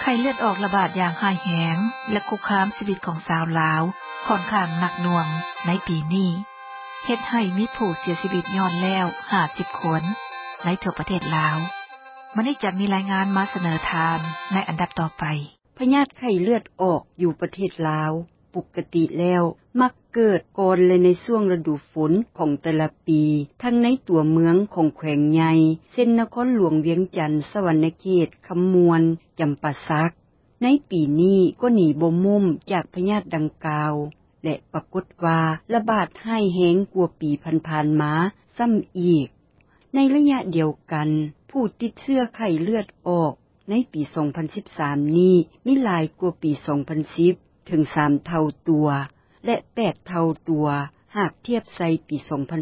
ไข้เลือดออกระบาดอย่างร้ายแรงและคุกคามชีวิตของชาวลาวค่อนข้างหนักหน่วงในปีนี้เฮ็ดให้มีผู้เสียชีวิตย้อนแล้ว50คนในทั่วประเทศลาวมันนี้จะมีรายงานมาเสนอทานในอันดับต่อไปพยาธิไข้เลือดออกอยู่ประเทศลาวปกติแล้วมักเกิดก่อนและในช่วงฤดูฝนของแต่ละปีทั้งในตัวเมืองของแขวงใหญ่เช่นนครหลวงเวียงจันทน์สวรรณเขตคำมวลจำปาสักในปีนี้ก็หนีบ่มุมจากพยาธิดังกล่าวและปรากฏว่าระบาดร้ายแรงกว่าปีผ่านๆมาซ้ำอีกในระยะเดียวกันผู้ติดเชื้อไข้เลือดออกในปี 2013 นี้มีหลายกว่าปี 2010 ถึง 3 เท่าตัวและ8เท่าตัวหากเทียบใส่ปี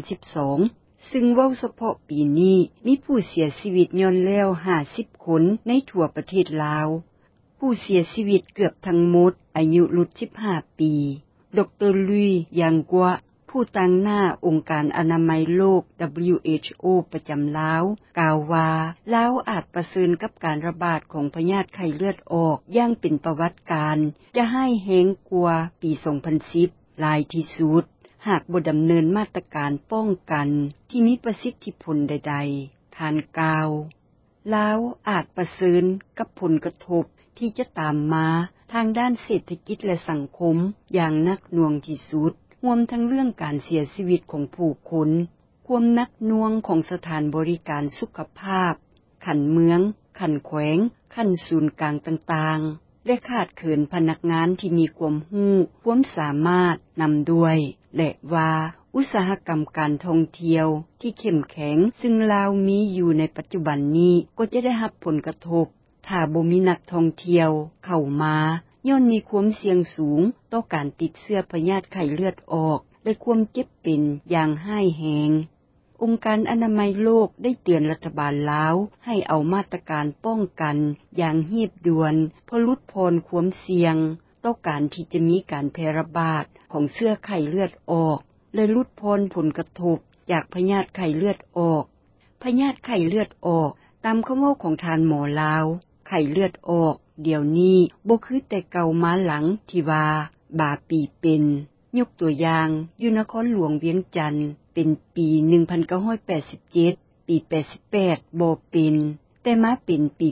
2012 ซึ่งเว้าเฉพาะปีนี้มีผู้เสียชีวิตย้อนแล้ว50คนในทั่วประเทศลาวผู้เสียชีวิตเกือบทั้งหมดอายุรุ่น15 ปีดร.ลุยยังกัวผู้ตั้งหน้าองค์การอนามัยโลก WHO ประจำลาวกล่าวว่าลาวอาจประเสริญกับการระบาดของพยาธิไข้เลือดออกอย่างเป็นประวัติการจะให้แรงกว่าปี 2010 หลายที่สุดหากบ่ดำเนินมาตรการป้องกันที่มีประสิทธิผลใดๆท่านกล่าวลาวอาจประเสริญกับผลกระทบที่จะตามมาทางด้านเศรษฐกิจและสังคมอย่างหนักหน่วงที่สุดรวมทั้งเรื่องการเสียชีวิตของผู้คนความหนักหน่วงของสถานบริการสุขภาพขันเมืองขันแขวงขันศูนย์กลางต่างๆและขาดเขินพนักงานที่มีความรู้ความสามารถนำด้วยและว่าอุตสาหกรรมการท่องเที่ยวที่เข้มแข็งซึ่งลาวมีอยู่ในปัจจุบันนี้ก็จะได้รับผลกระทบถ้าบ่มีนักท่องเที่ยวเข้ามาย่อมมีความเสี่ยงสูงต่อการติดเชื้อพยาธิไข้เลือดออกและความเจ็บเป็นอย่างร้ายแรงองค์การอนามัยโลกได้เตือนรัฐบาลลาวให้เอามาตรการป้องกันอย่างรีบด่วนเพื่อลดพรความเสี่ยงต่อการที่จะมีการแพร่ระบาดของเชื้อไข้เลือดออกและลดพรผลกระทบจากพยาธิไข้เลือดออกพยาธิไข้เลือดออกตามคำเว้าของทานหมอลาวไข้เลือดออกเดี๋ยวนี้บ่คือแต่เก่ามาหลังที่ว่าบาปีเป็นยกตัวอย่างอยู่นครหลวงเวียงจันทน์เป็นปี 1987 ปี 88บ่เป็นแต่มาเป็นปี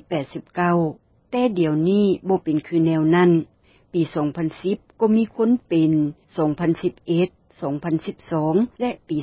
89แต่เดี๋ยวนี้บ่เป็นคือแนวนั้นปี 2010 ก็มีคนเป็น2011 2012 และปี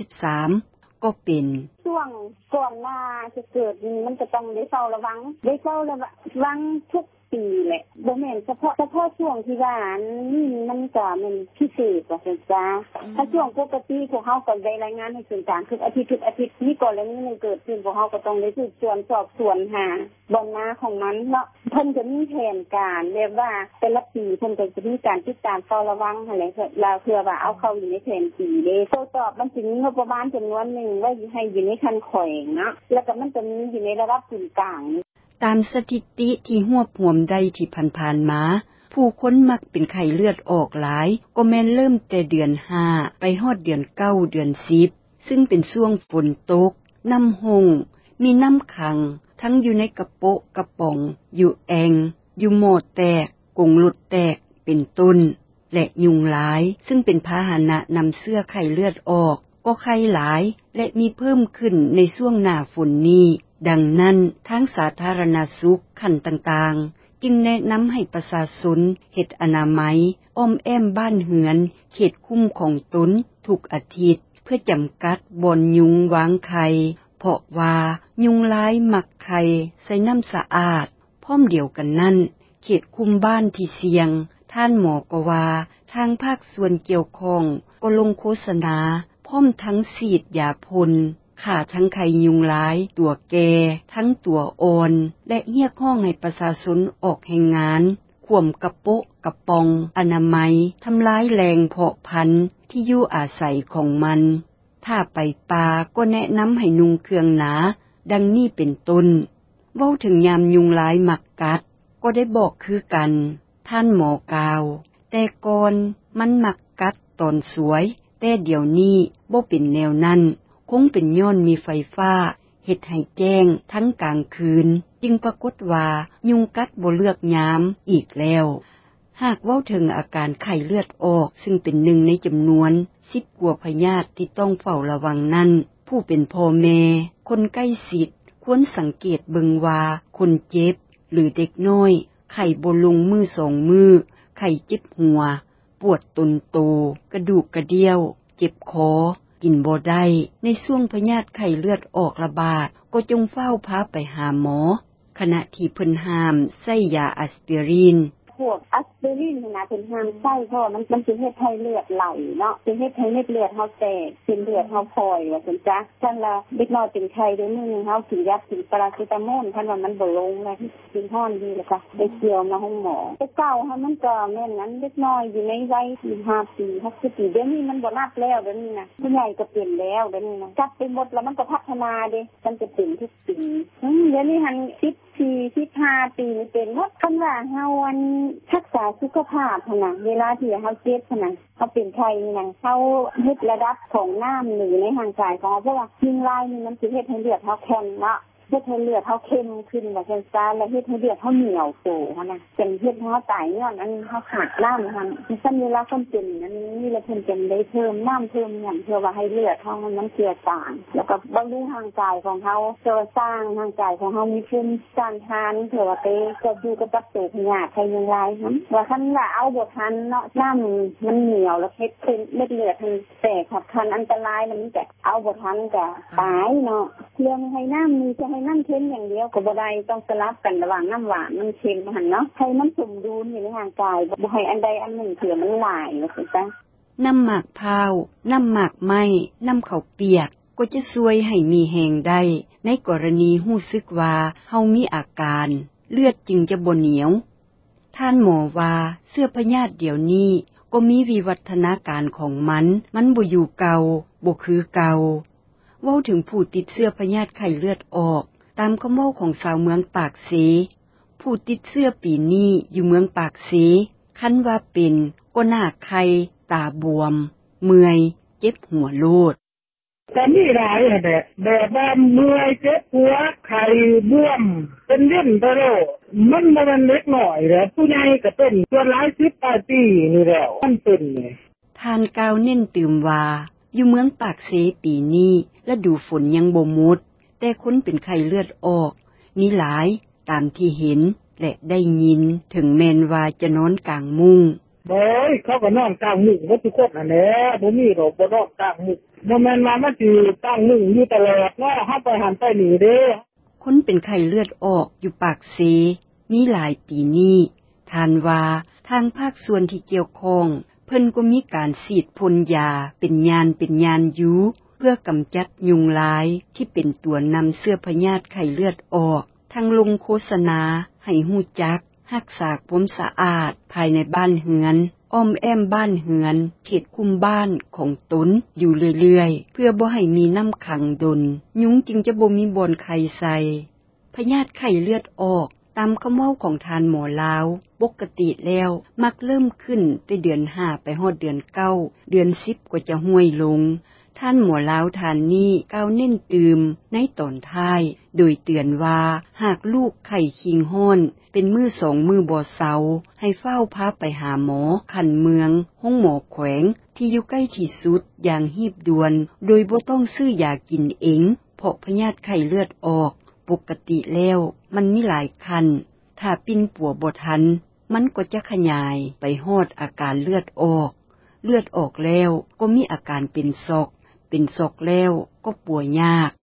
2013 ก็เป็นช่วงก่อนมาจะเกิดมันจะต้องได้เฝ้าระวังทุกปีแหละบ่แม่นเฉพาะช่วงที่ว่านี่มันก็มันพิเศษว่าซั่นจ้าถ้าช่วงปกติพวกเฮาก็ได้รายงานให้สื่อสารทุกอาทิตย์นี่ก่อนแล้วนี่มันเกิดขึ้นพวกเฮาก็ต้องได้สืบสวนสอบสวนหาบ่อนนาของมันเนาะเพิ่นจะมีแผนการแบบว่าแต่ละปีเพิ่นก็จะมีการติดตามเฝ้าระวังหั่นแหละแล้วเพื่อว่าเอาเข้าอยู่ในแผนปีเด้โตอบมันสิมีงบประมาณจำนวนนึงไว้ให้อยู่ในคันแขวงเนาะแล้วก็มันจะมีอยู่ในระดับศูนย์กลางตามสถิติที่รวบรวมได้ที่ผ่านๆมาผู้คนมักเป็นไข้เลือดออกหลายก็แม่นเริ่มแต่เดือน5ไปฮอดเดือน9เดือน10ซึ่งเป็นช่วงฝนตกน้ำหงมีน้ำขังทั้งอยู่ในกระโปะกระป๋องอยู่แองอยู่หม้อแตกกงหลุดแตกเป็นต้นและยุงหลายซึ่งเป็นพาหนะนำเชื้อไข้เลือดออกก็ไข้หลายและมีเพิ่มขึ้นในช่วงหน้าฝนนี้ดังนั้นทางสาธารณสุขขั้นต่างๆจึงแนะนำให้ประชาชนเฮ็ดอนามัยอ้อมแอมบ้านเหือนเขตคุ้มของตนทุกอาทิตย์เพื่อจำกัดบ่อนยุงวางไข่เพราะว่ายุงหลายมักไข่ใส่น้ำสะอาดพร้อมเดียวกันนั้นเขตคุมบ้านที่เสี่ยงท่านหมอก็ว่าทางภาคส่วนเกี่ยวข้องก็ลงโฆษณาพร้อมทั้งฉีดยาพ่นฆ่าทั้งไข่ยุงหลายตัวแก่ทั้งตัวอ่อนและเรียกร้องให้ประชาชนออกแห่งงานข่วมกระโปะกระปองอนามัยทำลายแหล่งเพาะพันธุ์ที่อยู่อาศัยของมันถ้าไปป่าก็แนะนำให้นุ่งเครื่องหนาดังนี้เป็นต้นเว้าถึงยามยุงหลายมักกัดก็ได้บอกคือกันท่านหมอกล่าวแต่ก่อนมันมักกัดตอนสวยแต่เดี๋ยวนี้บ่เป็นแนวนั้นคงเป็นย้อนมีไฟฟ้าเฮ็ดให้แจ้งทั้งกลางคืนจึงปรากฏว่ายุงกัดบ่เลือกยามอีกแล้วหากเว้าถึงอาการไข้เลือดออกซึ่งเป็นหนึ่งในจำนวน10กว่าพยาธิที่ต้องเฝ้าระวังนั้นผู้เป็นพ่อแม่คนใกล้ชิดควรสังเกตเบิ่งว่าคนเจ็บหรือเด็กน้อยไข้บ่ลงมือ2มื้อไข้เจ็บหัวปวดตนโตกระดูกกระเดี่ยวเจ็บคอกินบ่ได้ในช่วงพยาธิไข้เลือดออกระบาดก็จงเฝ้าพาไปหาหมอขณะที่เพิ่นห้ามใช้ยาแอสไพรินพวกแอสไพรินน่ะเป็นห้ามใช้เพราะมันสิเฮ็ดให้เลือดไหลเนาะสิเฮ็ดให้เม็ดเลือดเฮาแตกเส้นเลือดเฮาพอยว่าซั่นจ้ะคั่นละเด็กน้อยเป็นไข้ได้มื้อนึงเฮากินยากินพาราเซตามอลคั่นว่ามันบ่ลงแล้วกินฮ้อนดีแล้วก็ไปเกี่ยวมาห้องหมอแต่เก่าเฮามันก็แม่นนั้นเด็กน้อยอยู่ในวัย15ปี60ปีเดี๋ยวนี้มันบ่นับแล้วเดี๋ยวนี้นะผู้ใหญ่ก็เปลี่ยนแล้วเดี๋ยวนี้นะจับไปหมดแล้วมันก็พัฒนาเด้มันจะเป็นทุกปีเดี๋ยวนี้หัน15 ปีนี่เป็นหมดคั่นว่าเฮารักษาสุขภาพน่ะเวลาที่เฮาเจ็บน่ะเฮาเป็นไข้นี่นะเฮาเฮ็ดระดับของน้ำหรือในร่างกายของเพราะว่ายิ่งลายนี่มันสิเฮ็ดให้เลือดเฮาแข็งเนาะเฮ็ดให้เลือดเฮาเข้มขึ้นว่าซั่นซะแล้วเฮ็ดให้เลือดเฮาเหนียวโตหั่นน่ะเป็นเฮ็ดให้เฮาตายย้อนอันเฮาขาดน้ำหั่นซั่นเวลาคนเป็นนั้นนี่ละเพิ่นเป็นได้เพิ่มน้ำเพิ่มหยังเพื่อว่าให้เลือดเฮามันเจือจางแล้วก็บำรุงร่างกายของเฮาเพื่อสร้างร่างกายของเฮามีภูมิต้านทานเพื่อว่าไปต่อสู้กับโรคพยาธิไข้ยุงลายหั่นว่าคั่นว่าเอาบ่ทันเนาะน้ำมันเหนียวแล้วเฮ็ดให้เม็ดเลือดมันแตกขับคันอันตรายแล้วมันจะเอาบ่ทันก็ตายเนาะเรื่องให้น้ำมีให้น้ำเค็มอย่างเดียวก็บ่ได้ต้องสลับกันระหว่างน้ำหวานน้ำเค็มหั่นเนาะให้มันสมดุลอยู่ในร่างกายบ่ให้อันใดอันหนึ่งเถื่อมันหลายว่าซั่นจ้ะน้ำหมากพร้าวน้ำหมากไม้น้ำข้าวเปียกก็จะช่วยให้มีแรงได้ในกรณีรู้สึกว่าเฮามีอาการเลือดจึงจะบ่เหนียวท่านหมอว่าเชื้อพยาธิเดี๋ยวนี้ก็มีวิวัฒนาการของมันบ่อยู่เก่าบ่คือเก่าเว้าถึงผู้ติดเชื้อพยาธิไข้เลือดออกตามคำเว้าของชาวเมืองปากเสผู้ติดเชื้อปีนี้อยู่เมืองปากเสคันว่าเป็นก็หน้าไข้ตาบวมเมื่อยเจ็บหัวโลดแต่มีหลายแบบว่าเมื่อยเจ็บหัวไข้บวมเป็นเล่นตลอดมันบ่แม่นเล็กน้อยเด้อผู้ใหญ่ก็เป็นส่วนหลาย10ปีนี่แล้วมันเป็นท่านกล่าวเน้นตื่มว่าอยู่เมืองปากเสปีนี้ฤดูฝนยังบ่หมดแต่คนเป็นไข้เลือดออกมีหลายตามที่เห็นและได้ยินถึงแม้นว่าจะนอนกลางมุ้งเขาก็นอนกลางมุ้งบ่ทุกคนนั่นแหละบ่มีดอกบ่นอนกลางมุ้งบ่แม่นว่ามันสิตั้งมุ้งอยู่ตลอดเนาะเฮาไปหันไปนี่เด้คนเป็นไข้เลือดออกอยู่ปากเสมีหลายปีนี้ท่านว่าทางภาคส่วนที่เกี่ยวข้องเพิ่นก็มีการฉีดพ่นยาเป็นยานอยู่เพื่อกำจัดยุงลายที่เป็นตัวนำเชื้อพยาธิไข้เลือดออกทั้งลงโฆษณาให้ฮู้จักรักษาความสะอาดภายในบ้านเฮือนอ้อมแอมบ้านเฮือนเขตคุมบ้านของตนอยู่เรื่อยๆเพื่อบ่ให้มีน้ำขังดนยุงจึงจะบ่มีบ่อนไข่ใส่พยาธิไข้เลือดออกตามคำเว้าของทานหมอลาวปกติแล้วมักเริ่มขึ้นในเดือน5ไปฮอดเดือน9เดือน10ก็จะห้วยลงท่านหมอลาวท่านนี้กล่าวเน้นตื่มในตอนท้ายโดยเตือนว่าหากลูกไข้คิงฮ้อนเป็นมื้อ2มื้อบ่เซาให้เฝ้าพาไปหาหมอคันเมืองห้องหมอแขวงที่อยู่ใกล้ที่สุดอย่างรีบด่วนโดยบ่ต้องซื้อยากินเองเพราะพยาธิไข้เลือดออกปกติแล้วมันมีหลายคันถ้าปิ้นปัวบ่ทันมันก็จะขยายไปฮอดอาการเลือดออกแล้วก็มีอาการเป็นศอกแล้วก็ป่วยยาก